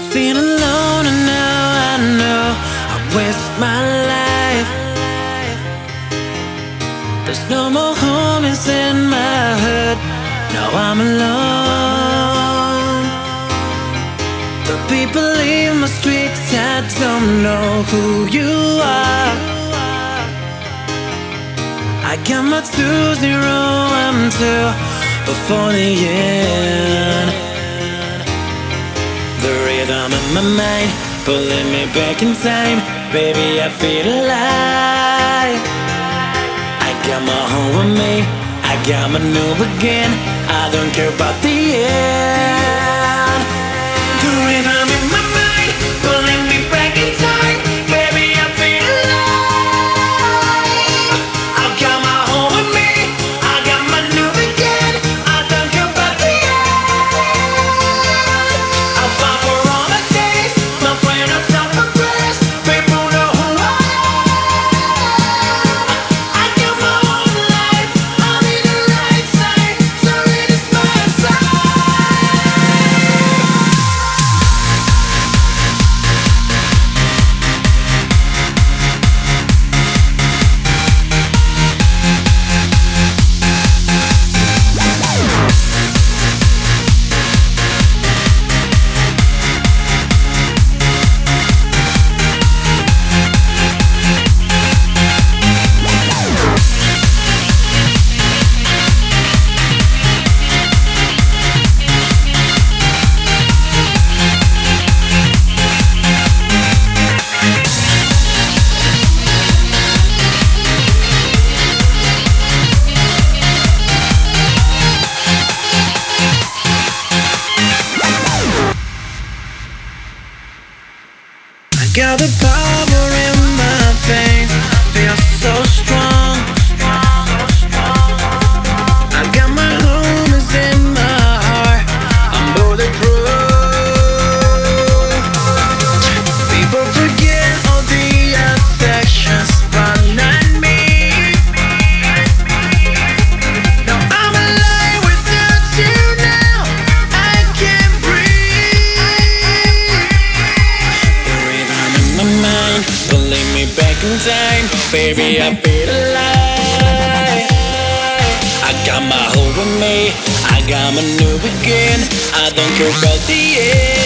feel alone and now I know I waste my life. There's no more home in my head. Now I'm alone. The people in my streets, I don't know who you are. I got my 2-0-1-2 before the end. The rhythm in my mind pulling me back in time. Baby, I feel alive. I got my home with me, I got my new begin. I don't care about the end. The rhythm in my mind pulling me back in time. Baby, I feel alive. I got my home with me, I got my new begin. I don't care about the end. I fought for all the days, my friend of self-progress. People know who I am. I got my own life, I'm in the right side, so it is my side. I got the power in my veins, feel so strong. I got my home is in my heart, I'm bulletproof. People forget all the affections, but not me. No, I'm alive without you now, I can't breathe. The rhythm in my mind pulling me back in time. Baby, I feel alive. I got my home with me, I got my new begin. I don't care about the end.